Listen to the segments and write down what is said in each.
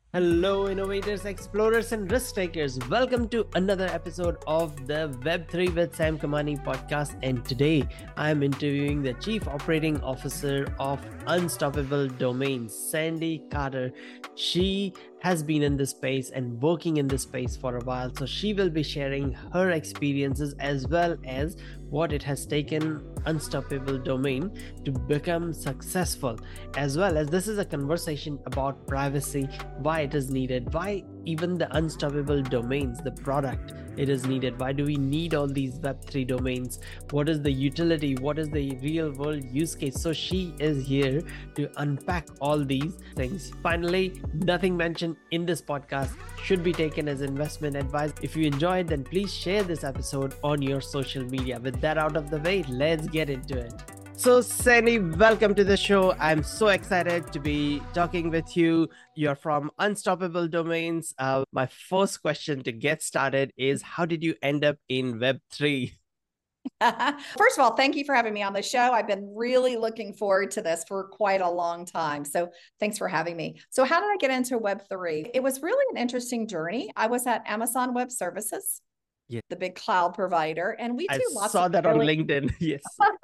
Hello, innovators, explorers, and risk takers. Welcome to another episode of the Web3 with Sam Kamani podcast. And today I'm interviewing the Chief Operating Officer of Unstoppable Domains, Sandy Carter. She has been in this space and working in this space for a while. So she will be sharing her experiences as well as what it has taken Unstoppable Domain to become successful, as well as this is a conversation about privacy, why it is needed, why even the Unstoppable Domains, the product, it is needed, why do we need all these Web3 domains, what is the utility, what is the real world use case. So she is here to unpack all these things. Finally, nothing mentioned in this podcast should be taken as investment advice. If you enjoyed, then please share this episode on your social media. With that out of the way, let's get into it. So, Sandy, welcome to the show. I'm so excited to be talking with you. You're from Unstoppable Domains. My first question to get started is, how did you end up in Web3? First of all, thank you for having me on the show. I've been really looking forward to this for quite a long time. So thanks for having me. So how did I get into Web3? It was really an interesting journey. I was at Amazon Web Services, Yeah, the big cloud provider, and we I do lots of saw that on LinkedIn. Yes.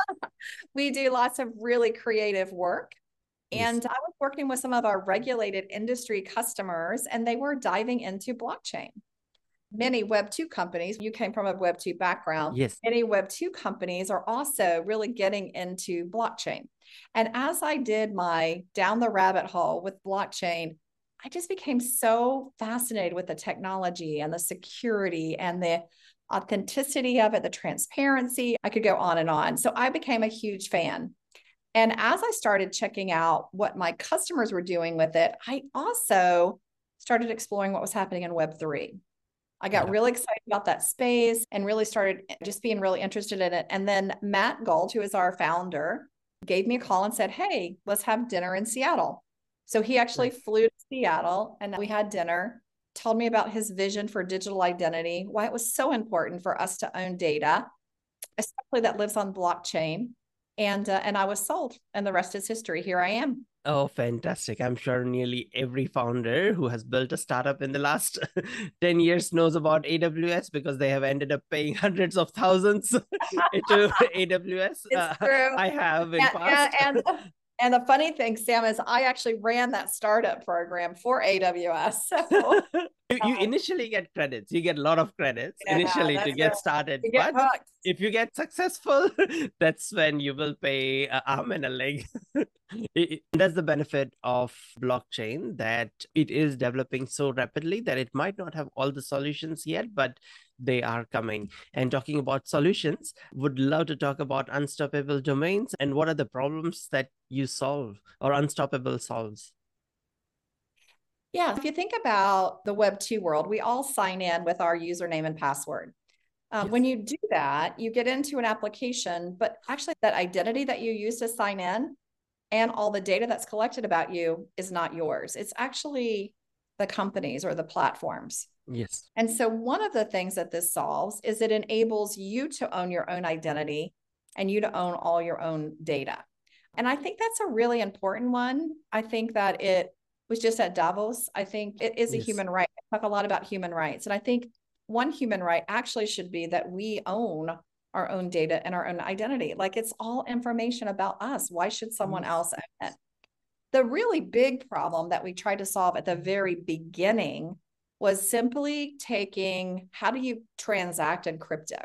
we do lots of really creative work. Yes. And I was working with some of our regulated industry customers, and they were diving into blockchain. Many Web 2 companies, you came from a Web 2 background, Yes. many Web 2 companies are also really getting into blockchain. And as I did my down the rabbit hole with blockchain, I just became so fascinated with the technology and the security and the authenticity of it, the transparency. I could go on and on. So I became a huge fan. And as I started checking out what my customers were doing with it, I also started exploring what was happening in Web3. I got Yeah. really excited about that space and really started just being really interested in it. And then Matt Gold, who is our founder, gave me a call and said, "Hey, let's have dinner in Seattle." So he actually Nice. flew to Seattle and we had dinner, told me about his vision for digital identity, why it was so important for us to own data, especially that lives on blockchain. And I was sold, and the rest is history. Here I am. Oh, fantastic. I'm sure nearly every founder who has built a startup in the last 10 years knows about AWS because they have ended up paying hundreds of thousands to AWS. It's true. I have in And, and, past. and and the funny thing, Sam, is I actually ran that startup program for AWS. So You initially get credits. You get a lot of credits yeah, initially to that's right. get started. You get But hooked. if you get successful, that's when you will pay an arm and a leg. That's the benefit of blockchain, that it is developing so rapidly that it might not have all the solutions yet, but they are coming. And talking about solutions, would love to talk about Unstoppable Domains and what are the problems that you solve or Unstoppable solves. Yeah, if you think about the Web 2 world, we all sign in with our username and password. When Yes. you do that, you get into an application, but actually, that identity that you use to sign in and all the data that's collected about you is not yours. It's actually the companies or the platforms. Yes. And so, one of the things that this solves is it enables you to own your own identity and you to own all your own data. And I think that's a really important one. I think that it was just at Davos. I think it is a Yes. human right. I talk a lot about human rights. And I think one human right actually should be that we own our own data and our own identity. Like, it's all information about us. Why should someone Yes. else own it? The really big problem that we tried to solve at the very beginning was simply taking, how do you transact in crypto?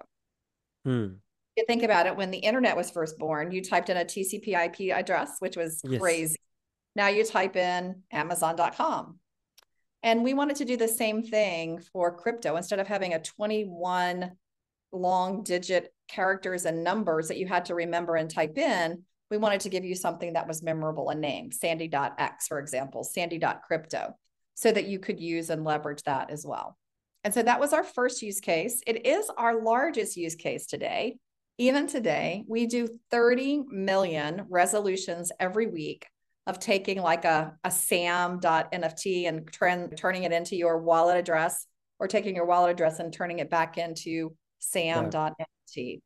Hmm. You think about it, when the internet was first born, you typed in a TCP IP address, which was Yes. crazy. Now you type in Amazon.com. And we wanted to do the same thing for crypto. Instead of having a 21 long digit characters and numbers that you had to remember and type in, we wanted to give you something that was memorable, a name, Sandy.x, for example, Sandy.crypto, so that you could use and leverage that as well. And so that was our first use case. It is our largest use case today. Even today, we do 30 million resolutions every week of taking like a SAM.NFT and turning it into your wallet address, or taking your wallet address and turning it back into Yeah. SAM.NFT.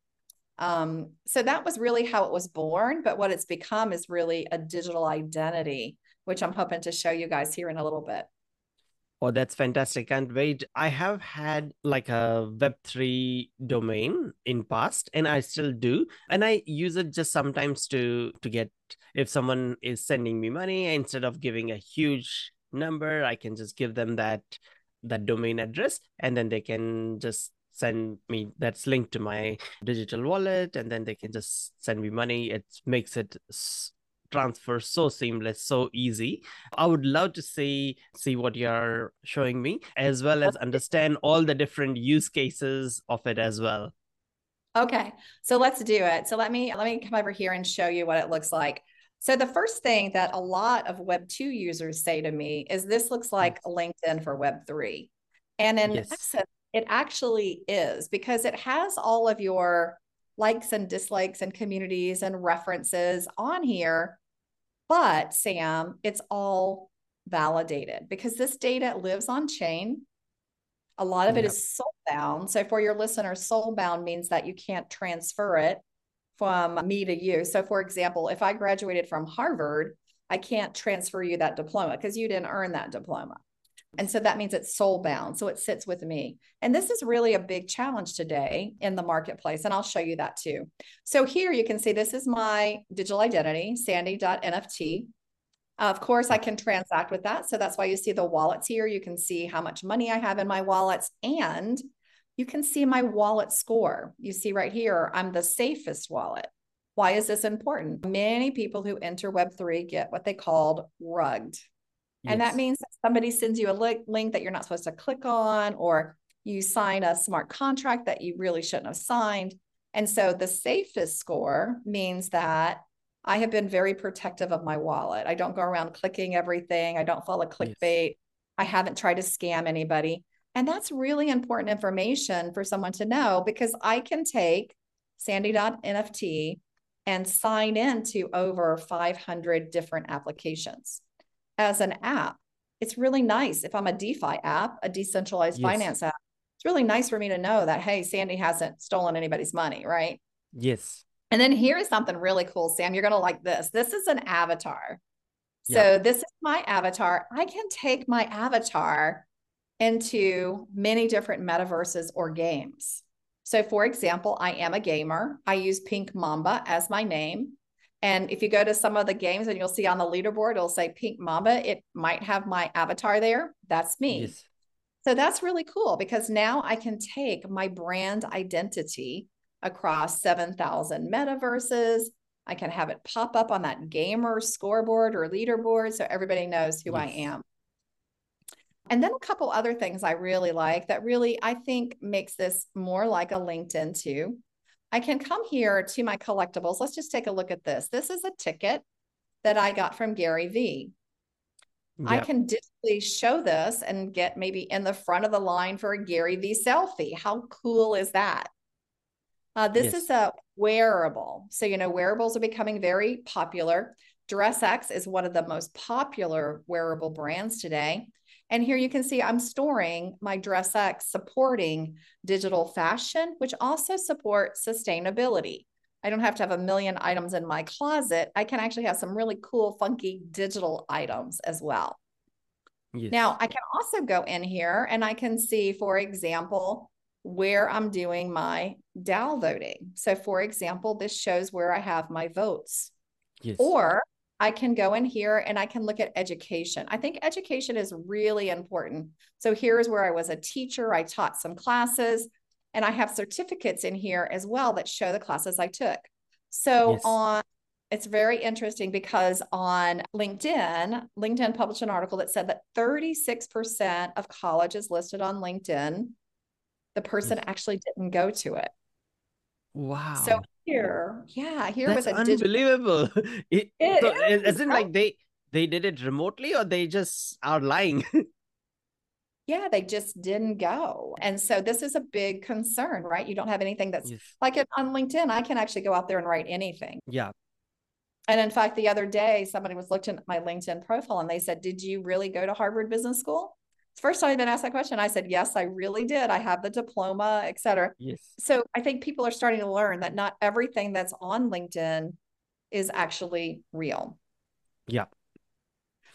So that was really how it was born, but what it's become is really a digital identity, which I'm hoping to show you guys here in a little bit. Oh, that's fantastic. Can't wait. I have had like a Web3 domain in past and I still do. And I use it just sometimes to get if someone is sending me money, instead of giving a huge number, I can just give them that domain address and then they can just send me that's linked to my digital wallet and then they can just send me money. It makes it transfer so seamless, so easy. I would love to see what you're showing me, as well as understand all the different use cases of it as well. Okay, so let's do it. So let me come over here and show you what it looks like. So the first thing that a lot of Web 2 users say to me is this looks like LinkedIn for Web 3. And in Yes. essence, it actually is because it has all of your likes and dislikes and communities and references on here. But Sam, it's all validated because this data lives on chain. A lot of it Yeah. is soul bound. So for your listeners, soul bound means that you can't transfer it from me to you. So for example, if I graduated from Harvard, I can't transfer you that diploma because you didn't earn that diploma. And so that means it's soul bound. So it sits with me. And this is really a big challenge today in the marketplace. And I'll show you that too. So here you can see this is my digital identity, sandy.nft. Of course, I can transact with that. So that's why you see the wallets here. You can see how much money I have in my wallets and you can see my wallet score. You see right here, I'm the safest wallet. Why is this important? Many people who enter Web3 get what they called rugged. And that Yes. means that somebody sends you a link that you're not supposed to click on, or you sign a smart contract that you really shouldn't have signed. And so the safest score means that I have been very protective of my wallet. I don't go around clicking everything. I don't follow Yes. clickbait. I haven't tried to scam anybody. And that's really important information for someone to know because I can take sandy.nft and sign into over 500 different applications as an app. It's really nice if I'm a DeFi app, a decentralized Yes. finance app. It's really nice for me to know that, hey, Sandy hasn't stolen anybody's money, right? Yes. And then here's something really cool, Sam. You're going to like this. This is an avatar. Yeah. So this is my avatar. I can take my avatar into many different metaverses or games. So, for example, I am a gamer. I use Pink Mamba as my name. And if you go to some of the games and you'll see on the leaderboard, it'll say Pink Mamba. It might have my avatar there. That's me. Yes. So that's really cool because now I can take my brand identity across 7,000 metaverses. I can have it pop up on that gamer scoreboard or leaderboard so everybody knows who I Yes. am. And then a couple other things I really like that really I think makes this more like a LinkedIn too. I can come here to my collectibles. Let's just take a look at this. This is a ticket that I got from Gary Vee. I Yeah. can digitally show this and get maybe in the front of the line for a Gary Vee selfie. How cool is that? This is Yes. a wearable. So, wearables are becoming very popular. DressX is one of the most popular wearable brands today. And here you can see I'm storing my DressX supporting digital fashion, which also supports sustainability. I don't have to have a million items in my closet. I can actually have some really cool, funky digital items as well. Now, Yes. I can also go in here and I can see, for example, where I'm doing my DAO voting. So, for example, this shows where I have my votes. Yes. Or I can go in here and I can look at education. I think education is really important. So, here's where I was a teacher, I taught some classes, and I have certificates in here as well that show the classes I took. So, Yes. it's very interesting because on LinkedIn published an article that said that 36% of colleges listed on LinkedIn, the person Yes. actually didn't go to it. So Wow. here That's was a digital. unbelievable. It So is, as in right? like they did it remotely or they just are lying. Yeah, they just didn't go. And so this is a big concern, right? You don't have anything that's Yes. like it on LinkedIn. I can actually go out there and write anything. Yeah. And in fact, the other day, somebody was looking at my LinkedIn profile and they said, did you really go to Harvard Business School? It's the first time I've been asked that question. I said, yes, I really did. I have the diploma, et cetera. Yes. So I think people are starting to learn that not everything that's on LinkedIn is actually real. Yeah.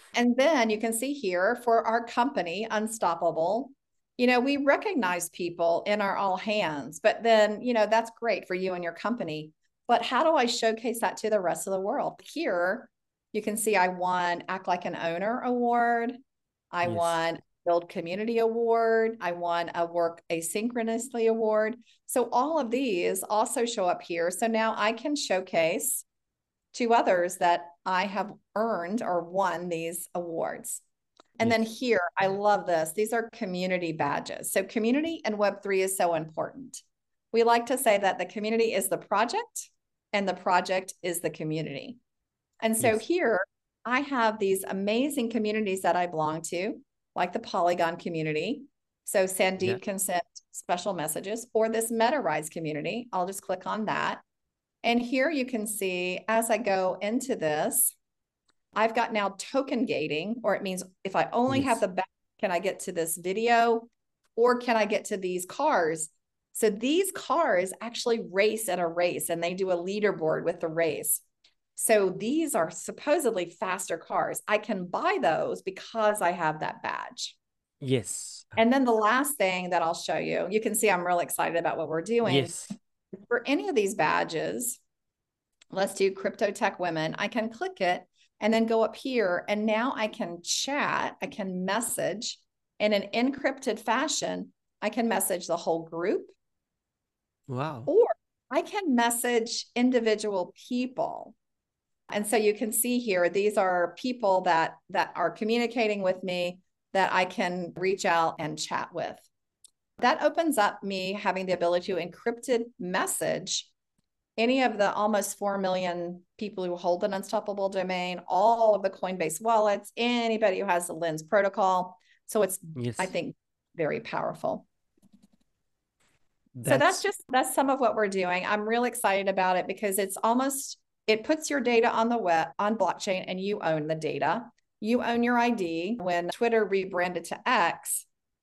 And then you can see here for our company, Unstoppable, we recognize people in our all hands, but then, that's great for you and your company. But how do I showcase that to the rest of the world? Here, you can see I won Act Like an Owner Award. I Yes. won Build Community Award. I won a Work Asynchronously Award. So all of these also show up here. So now I can showcase to others that I have earned or won these awards. And then Yes. here, I love this. These are community badges. So community and Web3 is so important. We like to say that the community is the project and the project is the community. And so Yes. here, I have these amazing communities that I belong to, like the Polygon community. So Yeah. Sandeep can send special messages, or this MetaRise community. I'll just click on that. And here you can see as I go into this, I've got now token gating, or it means if I only have Yes. the back, can I get to this video or can I get to these cars? So these cars actually race at a race and they do a leaderboard with the race. So these are supposedly faster cars. I can buy those because I have that badge. Yes. And then the last thing that I'll show you, you can see I'm really excited about what we're doing. Yes. For any of these badges, let's do Crypto Tech Women. I can click it and then go up here. And now I can chat, I can message in an encrypted fashion. I can message the whole group, Wow. or I can message individual people. And so you can see here, these are people that are communicating with me that I can reach out and chat with. That opens up me having the ability to encrypted message any of the almost 4 million people who hold an Unstoppable domain, all of the Coinbase wallets, anybody who has the Lens protocol. So it's, I Yes. think, very powerful. So That's that's some of what we're doing. I'm really excited about it because it puts your data on the web, on blockchain, and you own the data. You own your ID. When Twitter rebranded to X,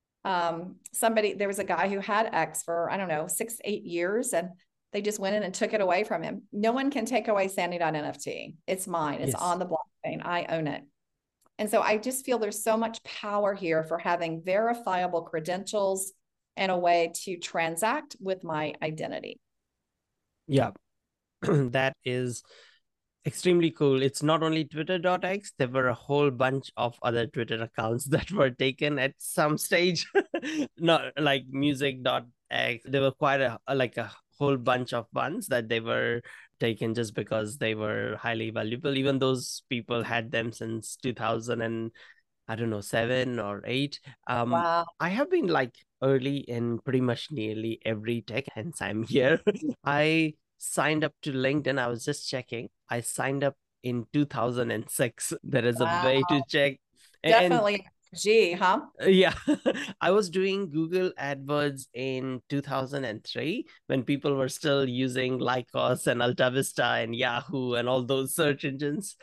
there was a guy who had X for, I don't know, 6-8 years, and they just went in and took it away from him. No one can take away Sandy.nft. It's mine. It's yes. on the blockchain. I own it. And so I just feel there's so much power here for having verifiable credentials and a way to transact with my identity. Yeah. That is extremely cool. It's not only Twitter.x, there were a whole bunch of other Twitter accounts that were taken at some stage. Not like music.x. There were quite a whole bunch of ones that they were taken just because they were highly valuable. Even those people had them since 2000 and I don't know, 7 or 8. Wow. I have been like early in pretty much nearly every tech, hence I'm here. I signed up to LinkedIn. I was just checking. I signed up in 2006. There is a Wow. way to check. And Definitely G, huh? yeah, I was doing Google AdWords in 2003 when people were still using Lycos and Alta Vista and Yahoo and all those search engines.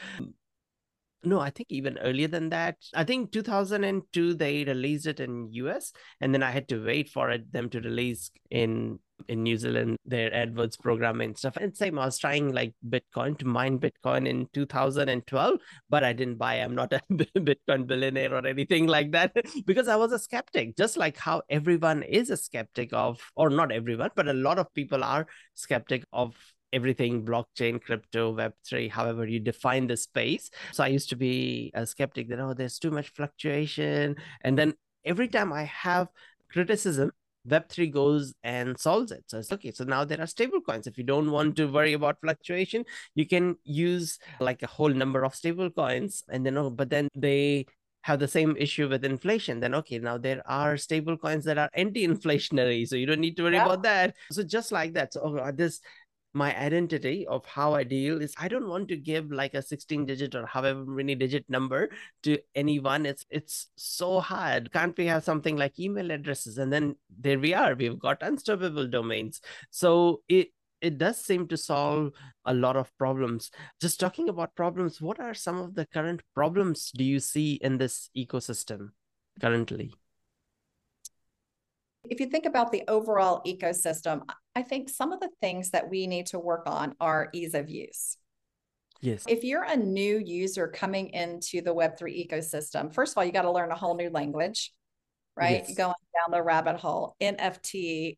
No, I think even earlier than that. I think 2002 they released it in US, and then I had to wait for them to release in New Zealand their AdWords program and stuff. And same, I was trying like Bitcoin to mine Bitcoin in 2012, but I didn't buy. I'm not a Bitcoin billionaire or anything like that because I was a skeptic, just like how everyone is a skeptic of, or not everyone, but a lot of people are skeptic of everything blockchain, crypto, Web3, however you define the space. So I used to be a skeptic that, oh, there's too much fluctuation. And then every time I have criticism, Web3 goes and solves it. So it's okay. So now there are stable coins. If you don't want to worry about fluctuation, you can use like a whole number of stable coins. And then, oh, but then they have the same issue with inflation. Then, okay, now there are stable coins that are anti-inflationary. So you don't need to worry Yep. about that. So just like that. So this my identity of how I deal is I don't want to give like a 16 digit or however many digit number to anyone. It's so hard. Can't we have something like email addresses? And then there we are. We've got unstoppable domains. So it does seem to solve a lot of problems. Just talking about problems, what are some of the current problems do you see in this ecosystem currently? If you think about the overall ecosystem, I think some of the things that we need to work on are ease of use. Yes. If you're a new user coming into the Web3 ecosystem, first of all, you got to learn a whole new language, right? Yes. Going down the rabbit hole, NFT,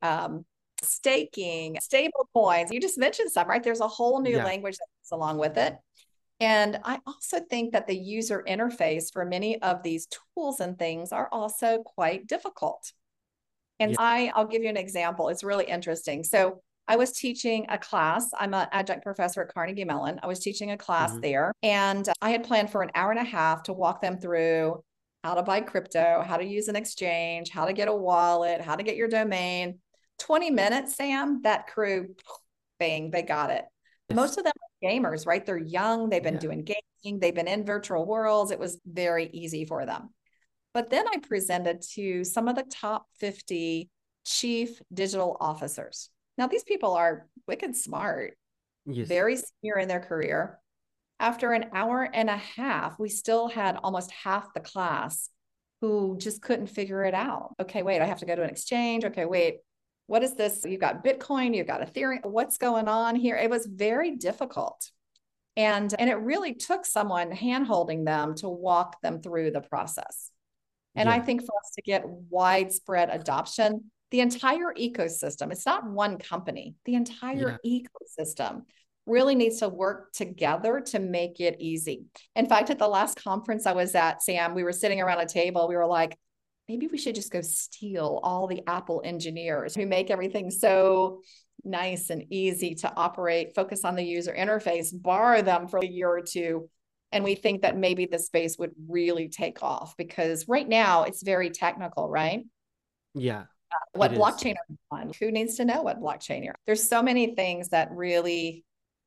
staking, stable coins. You just mentioned some, right? There's a whole new Yeah. language that comes along with it. And I also think that the user interface for many of these tools and things are also quite difficult. And Yeah. I'll give you an example. It's really interesting. So I was teaching a class. I'm an adjunct professor at Carnegie Mellon. I was teaching a class Hmm. there, and I had planned for an hour and a half to walk them through how to buy crypto, how to use an exchange, how to get a wallet, how to get your domain. 20 minutes, Sam, that crew, bang, they got it. Yes. Most of them are gamers, right? They're young. They've been Yeah. doing gaming. They've been in virtual worlds. It was very easy for them. But then I presented to some of the top 50 chief digital officers. Now, these people are wicked smart, Yes. very senior in their career. After an hour and a half, we still had almost half the class who just couldn't figure it out. Okay, wait, I have to go to an exchange. Okay, wait, what is this? You've got Bitcoin, you've got Ethereum. What's going on here? It was very difficult. And it really took someone hand-holding them to walk them through the process. And I Yeah. think for us to get widespread adoption, the entire ecosystem, it's not one company, the Yeah. entire ecosystem really needs to work together to make it easy. In fact, at the last conference I was at, Sam, we were sitting around a table. We were like, maybe we should just go steal all the Apple engineers who make everything so nice and easy to operate, focus on the user interface, borrow them for a year or two. And we think that maybe the space would really take off because right now it's very technical, right? Yeah. It What is. blockchain are you on? Who needs to know what blockchain you're on? There's so many things that really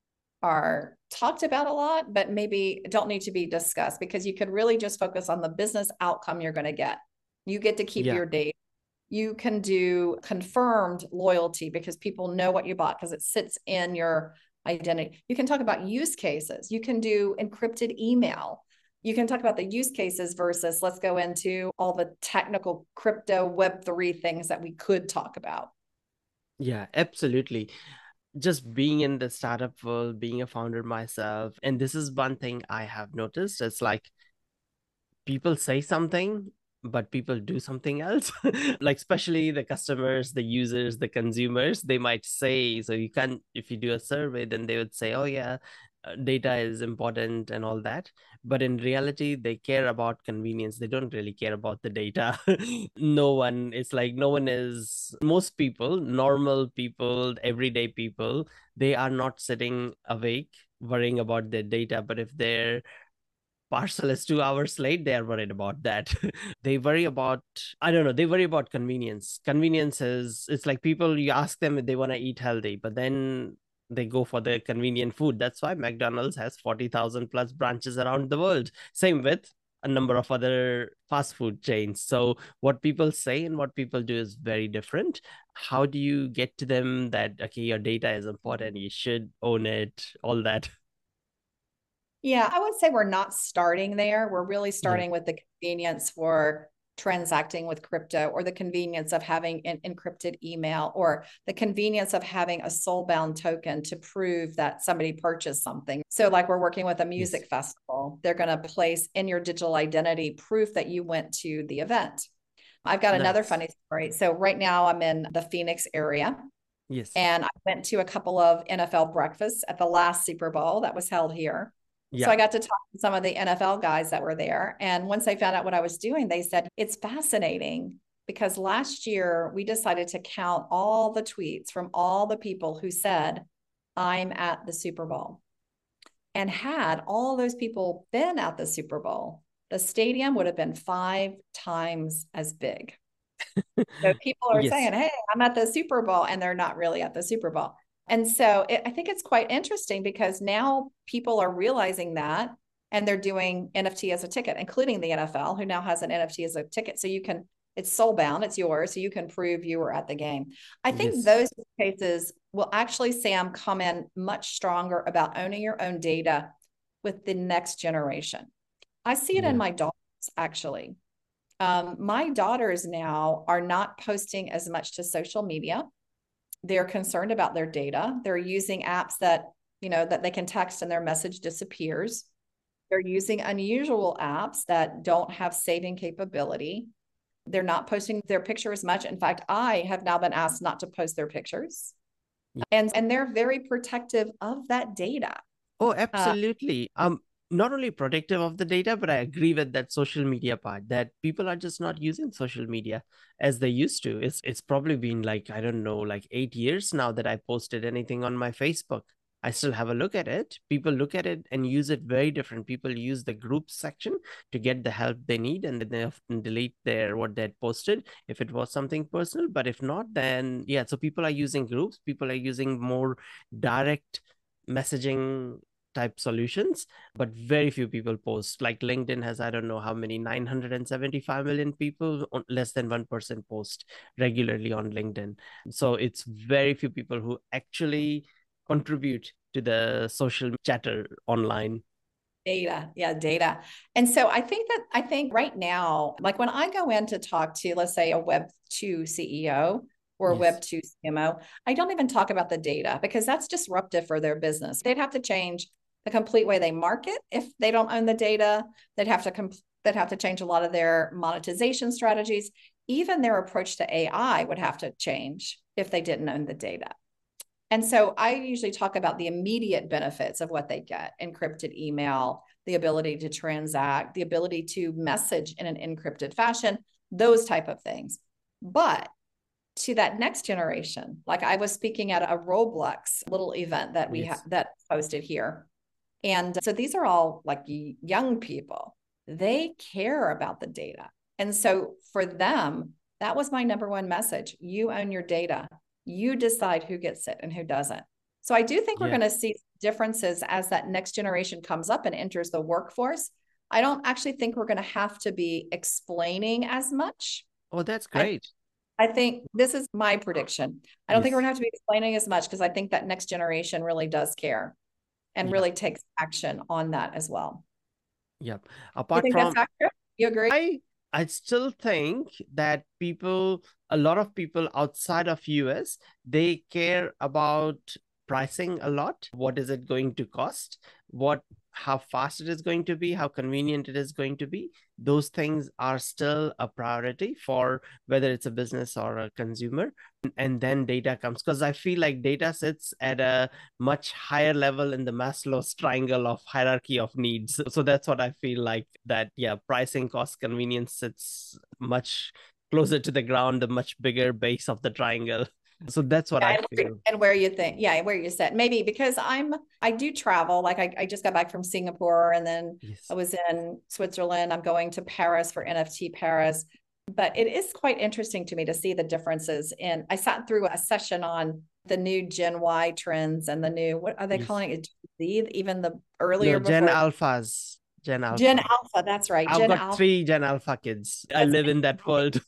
are talked about a lot, but maybe don't need to be discussed because you could really just focus on the business outcome you're going to get. You get to keep Yeah. your data. You can do confirmed loyalty because people know what you bought because it sits in your identity. You can talk about use cases. You can do encrypted email. You can talk about the use cases versus let's go into all the technical crypto Web3 things that we could talk about. Yeah. Absolutely. Just being in the startup world, being a founder myself, and this is one thing I have noticed. It's like people say something but people do something else. Like especially the customers, the users, the consumers, they might say, so you can, if you do a survey, then they would say, oh yeah, data is important and all that, but in reality they care about convenience. They don't really care about the data. No one, it's like no one is, most people, normal people, everyday people, they are not sitting awake worrying about their data. But if they're parcel is 2 hours late, they are worried about that. They worry about, I don't know, they worry about convenience. Convenience is, it's like people, you ask them if they want to eat healthy, but then they go for the convenient food. That's why McDonald's has 40,000 plus branches around the world. Same with a number of other fast food chains. So what people say and what people do is very different. How do you get to them that, okay, your data is important, you should own it, all that? Yeah, I would say we're not starting there. We're really Yeah. starting with the convenience for transacting with crypto or the convenience of having an encrypted email or the convenience of having a soul-bound token to prove that somebody purchased something. So like we're working with a Yes. music festival, they're going to place in your digital identity proof that you went to the event. I've got another Nice. funny story. So right now I'm in the Phoenix area Yes. and I went to a couple of NFL breakfasts at the last Super Bowl that was held here. So Yeah. I got to talk to some of the NFL guys that were there. And once they found out what I was doing, they said, it's fascinating because last year we decided to count all the tweets from all the people who said, I'm at the Super Bowl. And had all those people been at the Super Bowl, the stadium would have been 5 times as big. So people are Yes. saying, hey, I'm at the Super Bowl, and they're not really at the Super Bowl. And so I think it's quite interesting because now people are realizing that and they're doing NFT as a ticket, including the NFL, who now has an NFT as a ticket. So you can, it's soul bound, it's yours. So you can prove you were at the game. I think Yes. those cases will actually, Sam, come in much stronger about owning your own data with the next generation. I see it in Yeah. my daughters, actually. My daughters now are not posting as much to social media. They're concerned about their data. They're using apps that that they can text and their message disappears. They're using unusual apps that don't have saving capability. They're not posting their picture as much. In fact, I have now been asked not to post their pictures. And they're very protective of that data. Oh, absolutely. Not only protective of the data, but I agree with that social media part, that people are just not using social media as they used to. It's probably been like, I don't know, like 8 years now that I posted anything on my Facebook. I still have a look at it. People look at it and use it very different. People use the group section to get the help they need, and then they often delete what they had posted if it was something personal. But if not, then yeah. So people are using groups. People are using more direct messaging type solutions, but very few people post. Like LinkedIn has, I don't know how many, 975 million people, less than 1% post regularly on LinkedIn. So it's very few people who actually contribute to the social chatter online. Data. And so I think right now, like when I go in to talk to, let's say, a Web2 CEO or a Web2 CMO, I don't even talk about the data because that's disruptive for their business. They'd have to change the complete way they market if they don't own the data. They'd have to change a lot of their monetization strategies. Even their approach to AI would have to change if they didn't own the data. And so I usually talk about the immediate benefits of what they get: encrypted email, the ability to transact, the ability to message in an encrypted fashion, those type of things. But to that next generation, like I was speaking at a Roblox little event that we that hosted here. And so these are all like young people. They care about the data. And so for them, that was my number one message. You own your data. You decide who gets it and who doesn't. So I do think we're going to see differences as that next generation comes up and enters the workforce. I don't actually think we're going to have to be explaining as much. Oh, that's great. I think this is my prediction. I don't think we're going to have to be explaining as much because I think that next generation really does care and really takes action on that as well. Yep. You think that's accurate? You agree? I still think that a lot of people outside of US, they care about pricing a lot. What is it going to cost? How fast it is going to be, how convenient it is going to be. Those things are still a priority for whether it's a business or a consumer. And then data comes, because I feel like data sits at a much higher level in the Maslow's triangle of hierarchy of needs. So that's what I feel like, that, pricing, cost, convenience sits much closer to the ground, the much bigger base of the triangle. So that's what I feel. And where you think, where you said, maybe because I do travel. Like I just got back from Singapore, and then I was in Switzerland. I'm going to Paris for NFT Paris. But it is quite interesting to me to see the differences I sat through a session on the new Gen Y trends and the new, what are they calling it? Even the earlier Gen Alphas. Gen Alpha, that's right. I've got 3 Gen Alpha kids. I live in that world.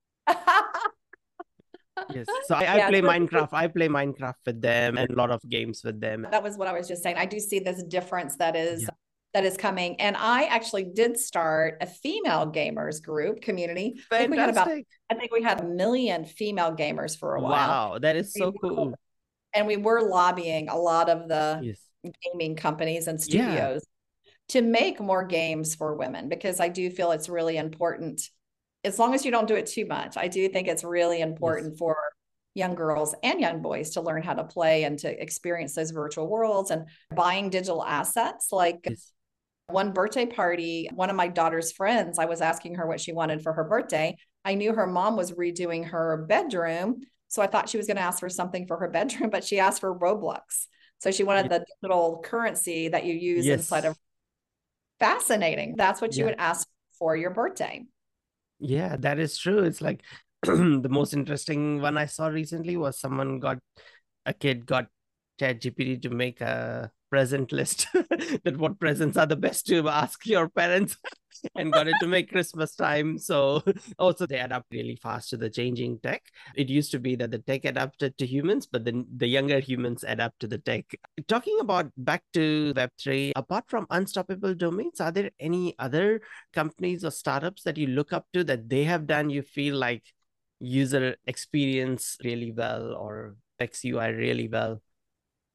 Yes. So I play Minecraft. I play Minecraft with them and a lot of games with them. That was what I was just saying. I do see this difference that is coming. And I actually did start a female gamers group community. Fantastic. I think we had 1 million female gamers for a while. Wow, that is so cool. And we were lobbying a lot of the gaming companies and studios to make more games for women, because I do feel it's really important. As long as you don't do it too much, I do think it's really important for young girls and young boys to learn how to play and to experience those virtual worlds and buying digital assets. Like one birthday party, one of my daughter's friends, I was asking her what she wanted for her birthday. I knew her mom was redoing her bedroom, so I thought she was going to ask for something for her bedroom, but she asked for Roblox. So she wanted the digital currency that you use inside of. Fascinating. That's what you would ask for your birthday. Yeah, that is true. It's like the most interesting one I saw recently was a kid got ChatGPT to make a present list that what presents are the best to ask your parents, and got it to make Christmas time. So also they adapt really fast to the changing tech. It used to be that the tech adapted to humans, but then the younger humans adapt to the tech. Talking about back to Web3, apart from Unstoppable Domains, are there any other companies or startups that you look up to that they have done you feel like user experience really well or UX UI really well?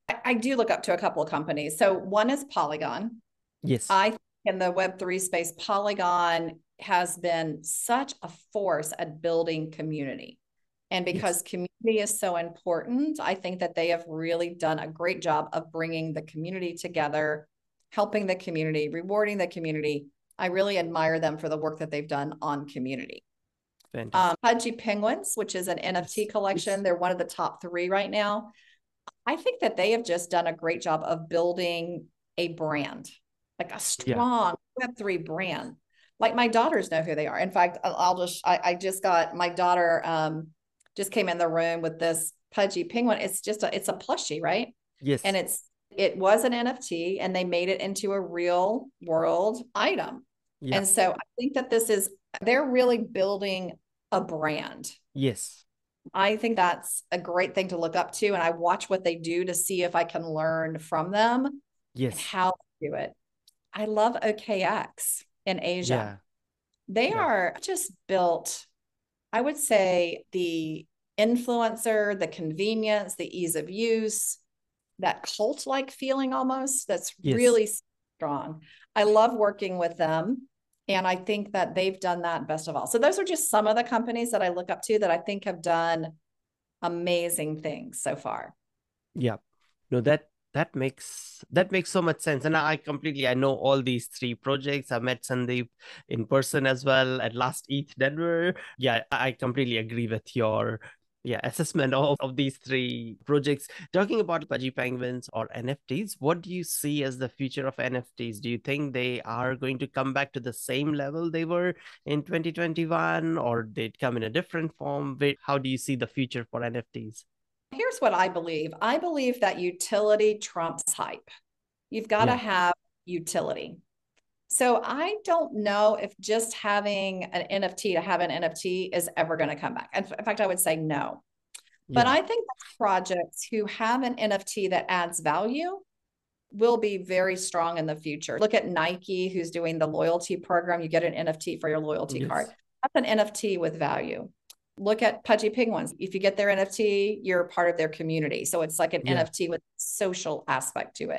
I do look up to a couple of companies. So one is Polygon. Yes. I think in the Web3 space, Polygon has been such a force at building community. And because Yes. community is so important, I think that they have really done a great job of bringing the community together, helping the community, rewarding the community. I really admire them for the work that they've done on community. Fantastic. Pudgy Penguins, which is an NFT Yes. collection, Yes. they're one of the top 3 right now. I think that they have just done a great job of building a brand, like a Yeah. strong Web3 brand. Like my daughters know who they are. In fact, I just got my daughter just came in the room with this Pudgy Penguin. It's a plushie, right? And Yes. it was an NFT and they made it into a real world item. Yeah. And so I think that they're really building a brand. Yes. I think that's a great thing to look up to. And I watch what they do to see if I can learn from them and Yes. how to do it. I love OKX in Asia. Yeah. They Yeah. are just built, I would say, the influencer, the convenience, the ease of use, that cult-like feeling almost, that's Yes. really strong. I love working with them. And I think that they've done that best of all. So those are just some of the companies that I look up to that I think have done amazing things so far. Yeah. No, that makes so much sense. And I know all these 3 projects. I met Sandeep in person as well at last ETH Denver. Yeah, I completely agree with your assessment of these 3 projects. Talking about Pudgy Penguins or NFTs, what do you see as the future of NFTs? Do you think they are going to come back to the same level they were in 2021, or they'd come in a different form? How do you see the future for NFTs? Here's what I believe. I believe that utility trumps hype. You've got to Yeah. have utility. So I don't know if just having an NFT to have an NFT is ever going to come back. In fact, I would say no. But Yeah. I think that projects who have an NFT that adds value will be very strong in the future. Look at Nike, who's doing the loyalty program. You get an NFT for your loyalty card. Yes. That's an NFT with value. Look at Pudgy Penguins. If you get their NFT, you're part of their community. So it's like an Yeah. NFT with social aspect to it.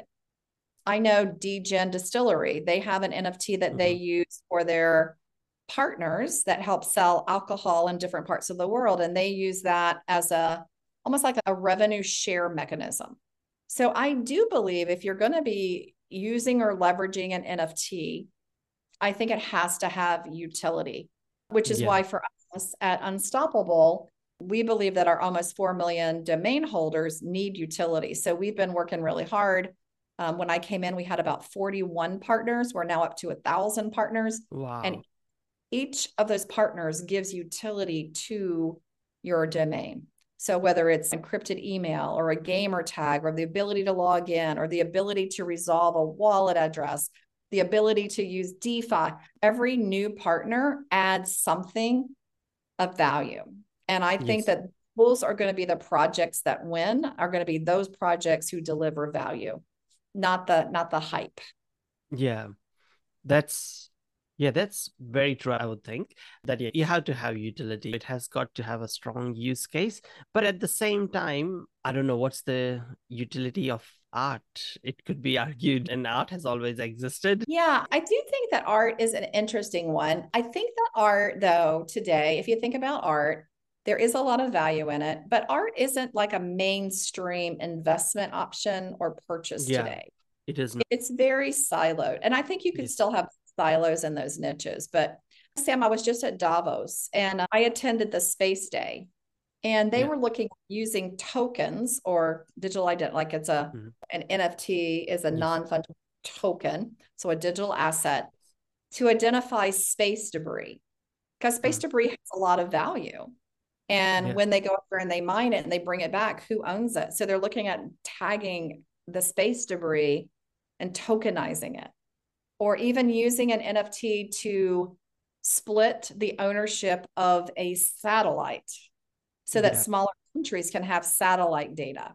I know Degen Distillery, they have an NFT that they use for their partners that help sell alcohol in different parts of the world. And they use that as almost like a revenue share mechanism. So I do believe if you're going to be using or leveraging an NFT, I think it has to have utility, which is Yeah. why for us at Unstoppable, we believe that our almost 4 million domain holders need utility. So we've been working really hard. When I came in, we had about 41 partners. We're now up to 1,000 partners. And Wow. each of those partners gives utility to your domain. So whether it's encrypted email or a gamer tag or the ability to log in or the ability to resolve a wallet address, the ability to use DeFi, every new partner adds something of value. And I think Yes. that those are going to be the projects that win, are going to be those projects who deliver value, not the hype. Yeah. That's that's very true. I would think that you have to have utility. It has got to have a strong use case. But at the same time, I don't know what's the utility of art. It could be argued, and art has always existed. Yeah, I do think that art is an interesting one. I think that art, though, today, if you think about art, there is a lot of value in it, but art isn't like a mainstream investment option or purchase Yeah, today. it is not. It's very siloed. And I think you could Yes. still have silos in those niches. But Sam, I was just at Davos and I attended the Space Day, and they Yeah. were looking at using tokens or digital identity, like Mhm. an NFT is a Yes. non-fungible token, so a digital asset to identify space debris, because space Mhm. debris has a lot of value. And Yeah. when they go up there and they mine it and they bring it back, who owns it? So they're looking at tagging the space debris and tokenizing it, or even using an NFT to split the ownership of a satellite so that Yeah. smaller countries can have satellite data.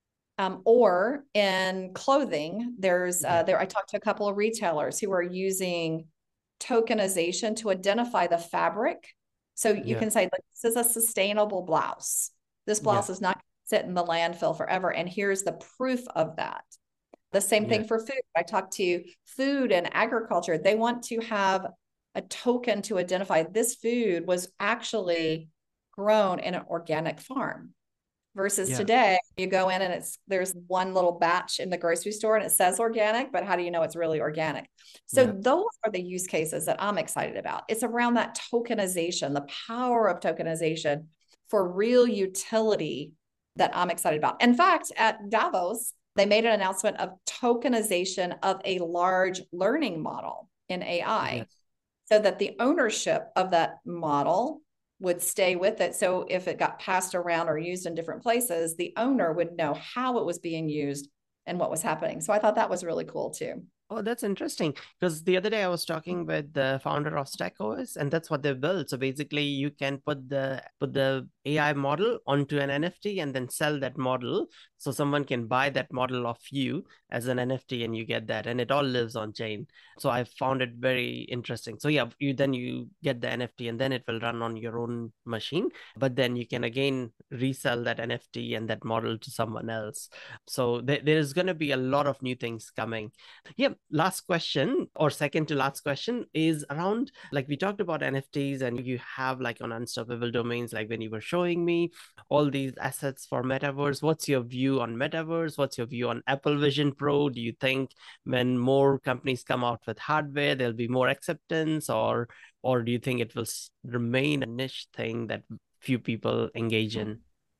Or in clothing, I talked to a couple of retailers who are using tokenization to identify the fabric. So you Yeah. can say, like, this is a sustainable blouse. This Yeah. blouse is not sit in the landfill forever. And here's the proof of that. The same thing for food. I talked to food and agriculture. They want to have a token to identify this food was actually grown in an organic farm. Versus today, you go in and there's one little batch in the grocery store and it says organic, but how do you know it's really organic? So those are the use cases that I'm excited about. It's around that tokenization, the power of tokenization for real utility that I'm excited about. In fact, at Davos, they made an announcement of tokenization of a large learning model in AI so that the ownership of that model would stay with it. So if it got passed around or used in different places, the owner would know how it was being used and what was happening. So I thought that was really cool too. Oh, that's interesting. Because the other day I was talking with the founder of StackOS, and that's what they built. So basically, you can put the AI model onto an NFT and then sell that model. So someone can buy that model of you as an NFT, and you get that, and it all lives on chain. So I found it very interesting. So yeah, you get the NFT, and then it will run on your own machine. But then you can again resell that NFT and that model to someone else. So there is going to be a lot of new things coming. Yeah. Last question, or second to last question, is around, like, we talked about NFTs, and you have like on Unstoppable Domains, like when you were showing me all these assets for Metaverse. What's your view on Metaverse? What's your view on Apple Vision Pro? Do you think when more companies come out with hardware, there'll be more acceptance, or do you think it will remain a niche thing that few people engage in?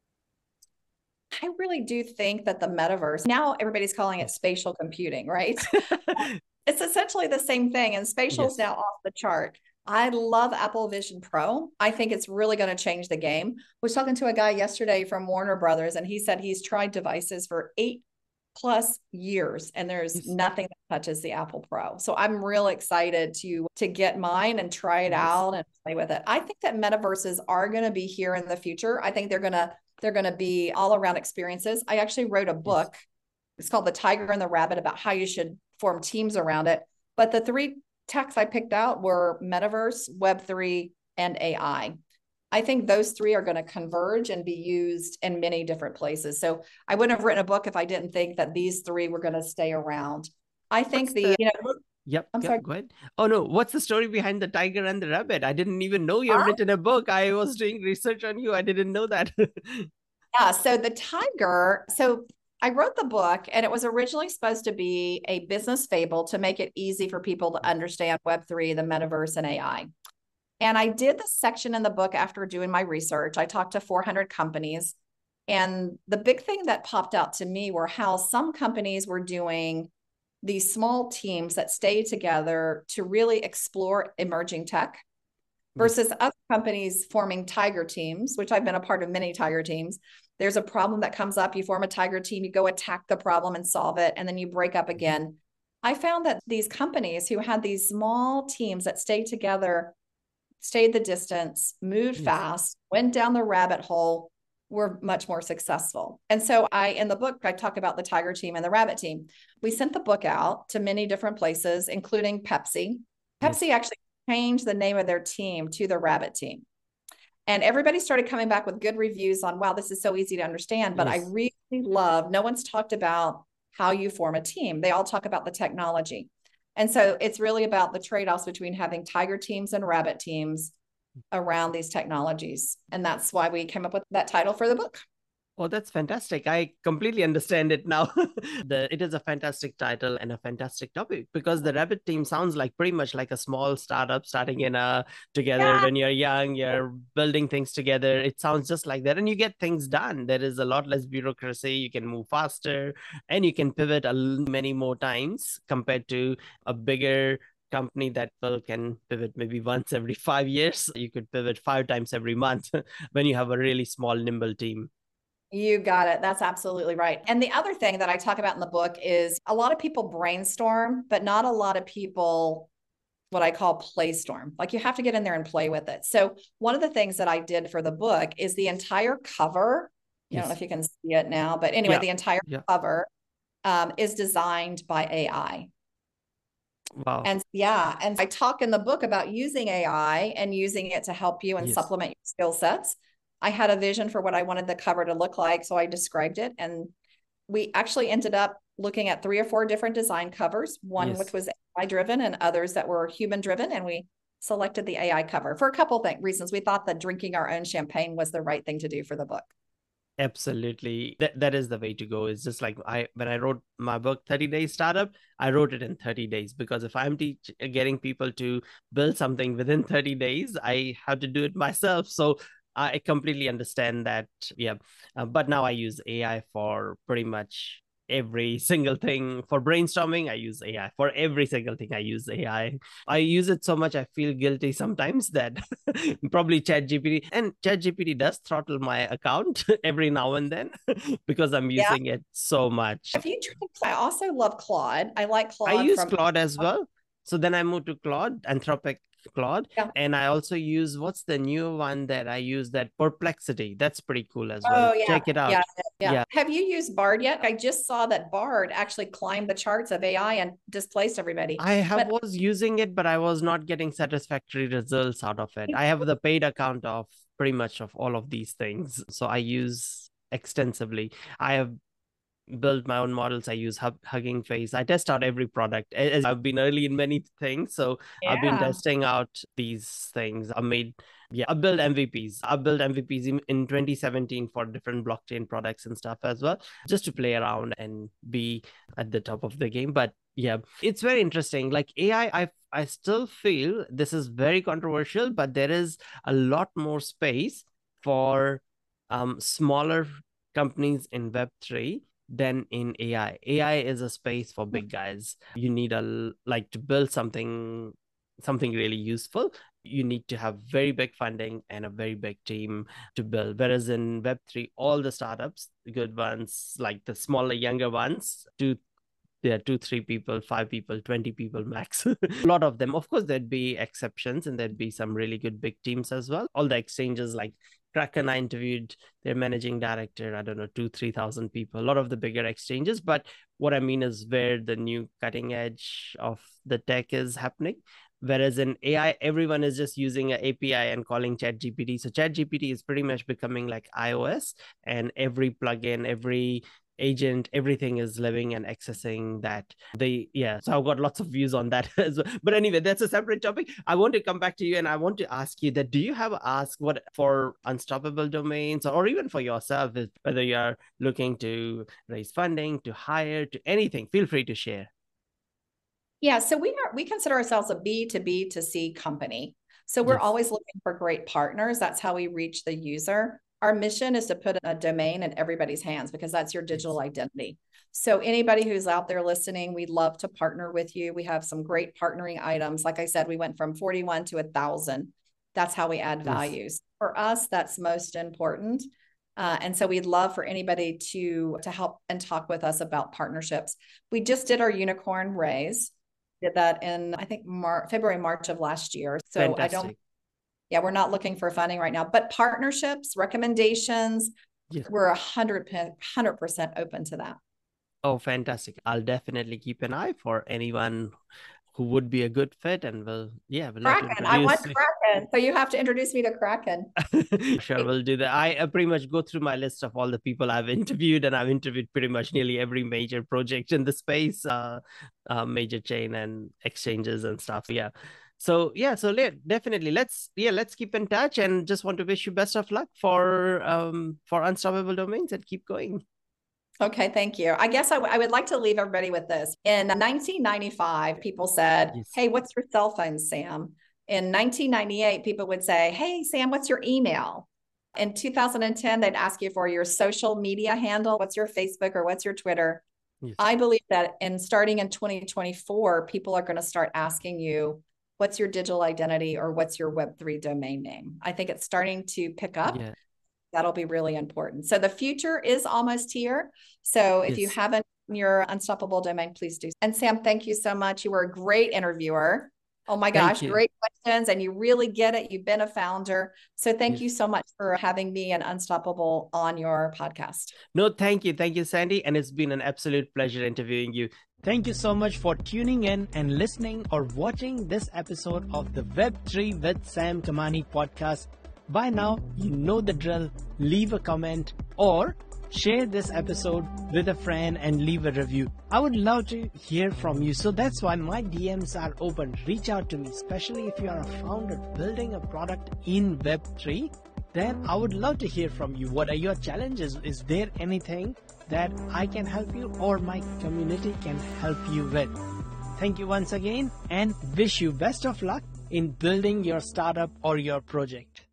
I really do think that the metaverse, now everybody's calling it spatial computing, right? It's essentially the same thing, and spatial is now off the chart. I love Apple Vision Pro. I think it's really going to change the game. I was talking to a guy yesterday from Warner Brothers, and he said he's tried devices for 8+ years, and there's nothing that touches the Apple Pro. So I'm real excited to get mine and try it out and play with it. I think that metaverses are going to be here in the future. I think they're going to be all around experiences. I actually wrote a book. It's called The Tiger and the Rabbit, about how you should form teams around it. But the 3 techs I picked out were metaverse, Web3, and AI. I think those 3 are going to converge and be used in many different places. So I wouldn't have written a book if I didn't think that these 3 were going to stay around. I think I'm sorry. Go ahead. Oh no, what's the story behind The Tiger and the Rabbit? I didn't even know you've written a book. I was doing research on you. I didn't know that. Yeah, so the tiger, so I wrote the book, and it was originally supposed to be a business fable to make it easy for people to understand Web3, the metaverse, and AI. And I did the section in the book after doing my research. I talked to 400 companies. And the big thing that popped out to me were how some companies were doing these small teams that stay together to really explore emerging tech versus other companies forming tiger teams, which I've been a part of many tiger teams. There's a problem that comes up, you form a tiger team, you go attack the problem and solve it, and then you break up again. I found that these companies who had these small teams that stayed together, stayed the distance, moved fast, went down the rabbit hole, were much more successful. And so in the book, I talk about the tiger team and the rabbit team. We sent the book out to many different places, including Pepsi. Pepsi actually changed the name of their team to the rabbit team. And everybody started coming back with good reviews on, wow, this is so easy to understand. But I really love, no one's talked about how you form a team. They all talk about the technology. And so it's really about the trade-offs between having tiger teams and rabbit teams around these technologies. And that's why we came up with that title for the book. Oh, that's fantastic. I completely understand it now. It is a fantastic title and a fantastic topic, because the Rabbit team sounds like pretty much like a small startup starting together when you're young, you're building things together. It sounds just like that. And you get things done. There is a lot less bureaucracy. You can move faster, and you can pivot many more times compared to a bigger company that can pivot maybe once every 5 years. You could pivot 5 times every month when you have a really small, nimble team. You got it. That's absolutely right. And the other thing that I talk about in the book is a lot of people brainstorm, but not a lot of people, what I call playstorm. Like, you have to get in there and play with it. So one of the things that I did for the book is the entire cover. I don't know if you can see it now, but anyway, the entire cover is designed by AI. Wow. And I talk in the book about using AI and using it to help you and supplement your skill sets. I had a vision for what I wanted the cover to look like. So I described it. And we actually ended up looking at 3 or 4 different design covers, one which was AI driven and others that were human driven. And we selected the AI cover for a couple of reasons. We thought that drinking our own champagne was the right thing to do for the book. Absolutely. That is the way to go. It's just like when I wrote my book, 30 Days Startup, I wrote it in 30 days because if I'm getting people to build something within 30 days, I have to do it myself. So I completely understand that. Yeah. But now I use AI for pretty much every single thing. For brainstorming, I use AI. For every single thing, I use AI. I use it so much I feel guilty sometimes that probably ChatGPT, and ChatGPT does throttle my account every now and then because I'm using it so much. If you try, I also love Claude. I like Claude. I use Claude as well. So then I moved to Claude, Anthropic Claude. Yeah. And I also use, what's the new one that I use, that Perplexity. That's pretty cool as well. Oh, yeah. Check it out. Yeah. Have you used Bard yet? I just saw that Bard actually climbed the charts of AI and displaced everybody. I was using it, but I was not getting satisfactory results out of it. I have the paid account of pretty much of all of these things. So I use extensively. I have build my own models. I use Hugging Face. I test out every product. As I've been early in many things, so I've been testing out these things. I built MVPs. I built MVPs in 2017 for different blockchain products and stuff as well, just to play around and be at the top of the game. But yeah, it's very interesting. Like AI, I still feel this is very controversial, but there is a lot more space for smaller companies in Web3 than in AI. AI is a space for big guys. You need to build something really useful. You need to have very big funding and a very big team to build. Whereas in Web3, all the startups, the good ones, like the smaller, younger ones, there are 2, 3 people, 5 people, 20 people max. A lot of them. Of course, there'd be exceptions and there'd be some really good big teams as well. All the exchanges like Kraken, I interviewed their managing director, I don't know, 2,000-3,000 people, a lot of the bigger exchanges. But what I mean is where the new cutting edge of the tech is happening. Whereas in AI, everyone is just using an API and calling ChatGPT. So ChatGPT is pretty much becoming like iOS, and every plugin, every agent, everything is living and accessing that. So I've got lots of views on that as well. But anyway, that's a separate topic. I want to come back to you and I want to ask you that, do you have ask what for Unstoppable Domains, or even for yourself, whether you're looking to raise funding, to hire, to anything, feel free to share. Yeah, so we consider ourselves a B2B2C company. So we're always looking for great partners. That's how we reach the user. Our mission is to put a domain in everybody's hands because that's your digital identity. So anybody who's out there listening, we'd love to partner with you. We have some great partnering items. Like I said, we went from 41 to 1,000. That's how we add values. For us, that's most important. And so we'd love for anybody to help and talk with us about partnerships. We just did our unicorn raise. Did that in, I think, February, March of last year. So Fantastic. we're not looking for funding right now, but partnerships, recommendations, we're 100% open to that. Oh, fantastic. I'll definitely keep an eye for anyone who would be a good fit, and we'll Kraken. I want Kraken. So you have to introduce me to Kraken. Sure, we'll do that. I pretty much go through my list of all the people I've interviewed, and I've interviewed pretty much nearly every major project in the space, major chain and exchanges and stuff. Yeah. So definitely let's keep in touch, and just want to wish you best of luck for Unstoppable Domains, and keep going. Okay, thank you. I guess I would like to leave everybody with this. In 1995, people said, "Hey, what's your cell phone, Sam?" In 1998, people would say, "Hey, Sam, what's your email?" In 2010, they'd ask you for your social media handle. What's your Facebook or what's your Twitter? I believe that starting in 2024, people are going to start asking you, what's your digital identity or what's your Web3 domain name? I think it's starting to pick up. That'll be really important. So the future is almost here. So if you haven't your Unstoppable domain, please do. And Sam, thank you so much. You were a great interviewer. Oh my gosh, great questions. And you really get it. You've been a founder. So thank you so much for having me and Unstoppable on your podcast. No, thank you. Thank you, Sandy. And it's been an absolute pleasure interviewing you. Thank you so much for tuning in and listening or watching this episode of the Web3 with Sam Kamani podcast. By now, you know the drill. Leave a comment or share this episode with a friend and leave a review. I would love to hear from you. So that's why my DMs are open. Reach out to me, especially if you are a founder building a product in Web3. Then I would love to hear from you. What are your challenges? Is there anything that I can help you or my community can help you with? Thank you once again and wish you best of luck in building your startup or your project.